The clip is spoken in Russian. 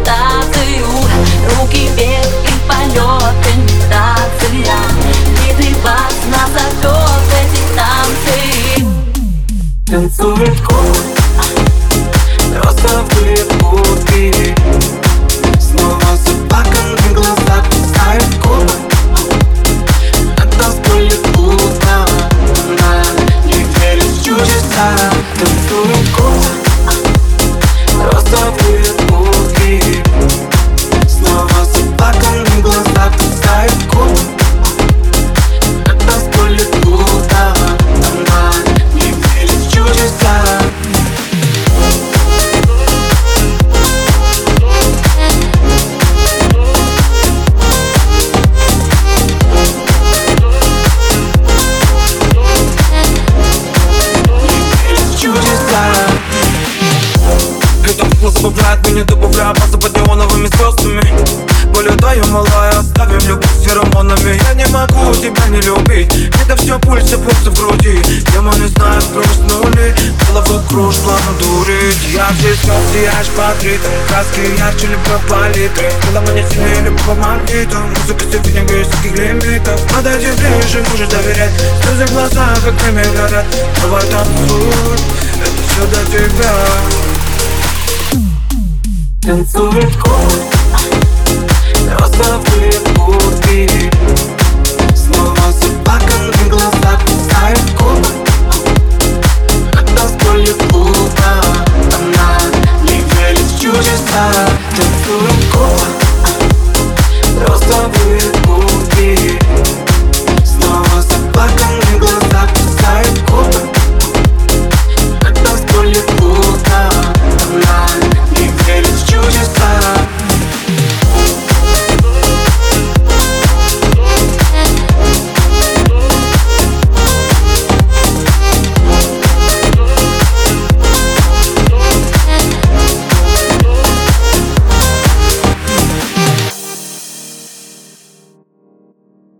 гравитацию. Руки вверх и полет, имитация. Битый бас нас зовет эти танцы. Танцует город, розовые будки. Снова заплаканные глаза кусают губы. Над танцполем пусто, она не верит в чудеса. Танцует город, розовые будки. Снова заплаканные глаза кусают губы. Над танцполем пусто, она не верит в чудеса. Забавляет меня, добавляя базу под неоновыми звездами. Полетаю, малая, оставим любовь с феромонами. Я не могу тебя не любить, это все пульсы просто в груди. Демоны знают, проснули, голова кружила, но дурит. Я в жизнь сияешь под ритм, краски ярче любой палитры. Когда мы не сильнее любого магнита, музыка сегодня без всяких лимитов. Подойди ближе, можешь доверять, слезы в глазах, как время горят. Давай танцуй, это все для тебя. Танцует город, розовые будки.